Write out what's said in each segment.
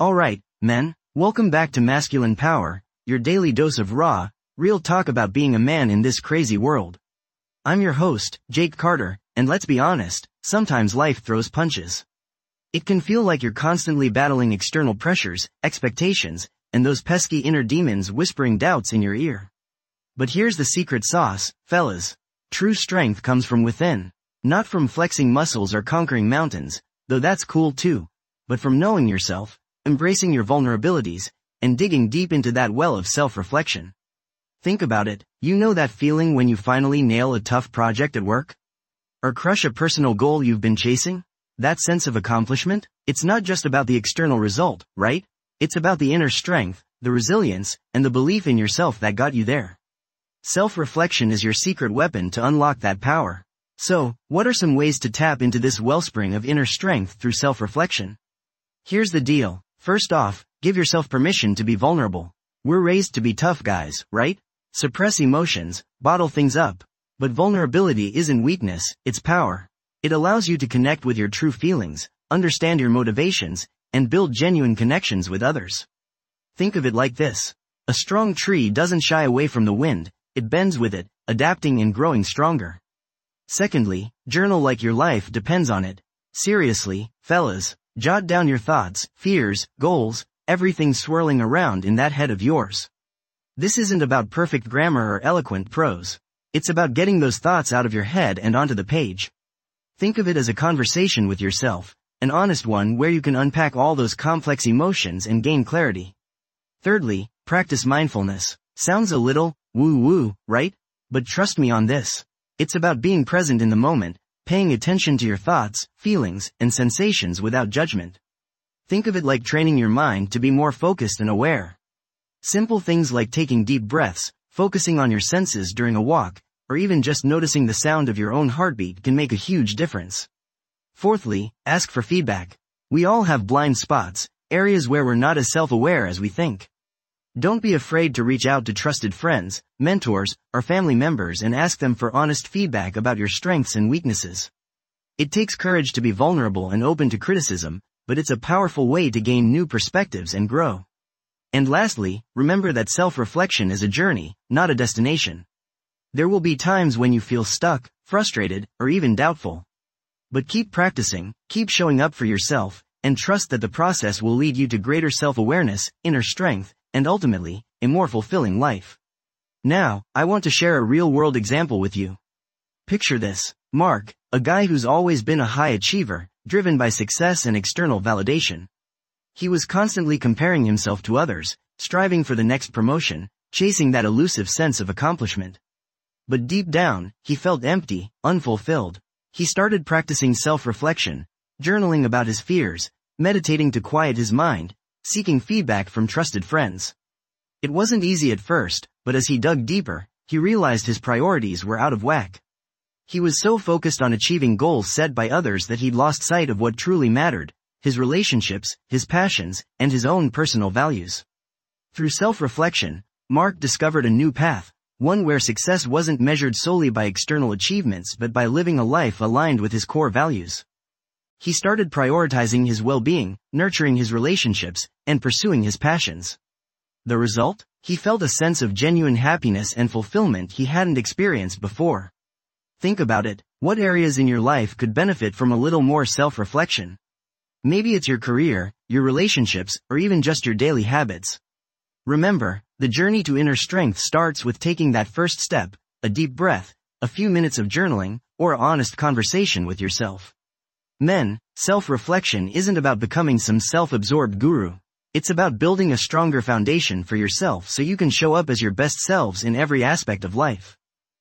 Alright, men, welcome back to Masculine Power, your daily dose of raw, real talk about being a man in this crazy world. I'm your host, Jake Carter, and let's be honest, sometimes life throws punches. It can feel like you're constantly battling external pressures, expectations, and those pesky inner demons whispering doubts in your ear. But here's the secret sauce, fellas. True strength comes from within, not from flexing muscles or conquering mountains, though that's cool too, but from knowing yourself, embracing your vulnerabilities, and digging deep into that well of self-reflection. Think about it, you know that feeling when you finally nail a tough project at work? Or crush a personal goal you've been chasing? That sense of accomplishment? It's not just about the external result, right? It's about the inner strength, the resilience, and the belief in yourself that got you there. Self-reflection is your secret weapon to unlock that power. So, what are some ways to tap into this wellspring of inner strength through self-reflection? Here's the deal. First off, give yourself permission to be vulnerable. We're raised to be tough guys, right? Suppress emotions, bottle things up. But vulnerability isn't weakness, it's power. It allows you to connect with your true feelings, understand your motivations, and build genuine connections with others. Think of it like this. A strong tree doesn't shy away from the wind, it bends with it, adapting and growing stronger. Secondly, journal like your life depends on it. Seriously, fellas, jot down your thoughts, fears, goals, everything swirling around in that head of yours. This isn't about perfect grammar or eloquent prose. It's about getting those thoughts out of your head and onto the page. Think of it as a conversation with yourself, an honest one where you can unpack all those complex emotions and gain clarity. Thirdly, practice mindfulness. Sounds a little woo-woo, right? But trust me on this. It's about being present in the moment, paying attention to your thoughts, feelings, and sensations without judgment. Think of it like training your mind to be more focused and aware. Simple things like taking deep breaths, focusing on your senses during a walk, or even just noticing the sound of your own heartbeat can make a huge difference. Fourthly, ask for feedback. We all have blind spots, areas where we're not as self-aware as we think. Don't be afraid to reach out to trusted friends, mentors, or family members and ask them for honest feedback about your strengths and weaknesses. It takes courage to be vulnerable and open to criticism, but it's a powerful way to gain new perspectives and grow. And lastly, remember that self-reflection is a journey, not a destination. There will be times when you feel stuck, frustrated, or even doubtful. But keep practicing, keep showing up for yourself, and trust that the process will lead you to greater self-awareness, inner strength, and ultimately, a more fulfilling life. Now, I want to share a real-world example with you. Picture this. Mark, a guy who's always been a high achiever, driven by success and external validation. He was constantly comparing himself to others, striving for the next promotion, chasing that elusive sense of accomplishment. But deep down, he felt empty, unfulfilled. He started practicing self-reflection, journaling about his fears, meditating to quiet his mind, seeking feedback from trusted friends. It wasn't easy at first, but as he dug deeper, he realized his priorities were out of whack. He was so focused on achieving goals set by others that he'd lost sight of what truly mattered, his relationships, his passions, and his own personal values. Through self-reflection, Mark discovered a new path, one where success wasn't measured solely by external achievements but by living a life aligned with his core values. He started prioritizing his well-being, nurturing his relationships, and pursuing his passions. The result? He felt a sense of genuine happiness and fulfillment he hadn't experienced before. Think about it, what areas in your life could benefit from a little more self-reflection? Maybe it's your career, your relationships, or even just your daily habits. Remember, the journey to inner strength starts with taking that first step, a deep breath, a few minutes of journaling, or an honest conversation with yourself. Men, self-reflection isn't about becoming some self-absorbed guru. It's about building a stronger foundation for yourself so you can show up as your best selves in every aspect of life.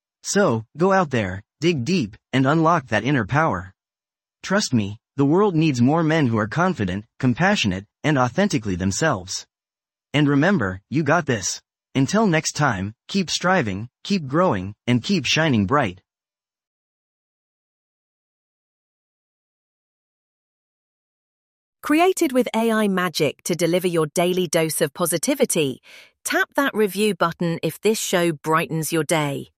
So, go out there, dig deep, and unlock that inner power. Trust me, the world needs more men who are confident, compassionate, and authentically themselves. And remember, you got this. Until next time, keep striving, keep growing, and keep shining bright. Created with AI magic to deliver your daily dose of positivity, tap that review button if this show brightens your day.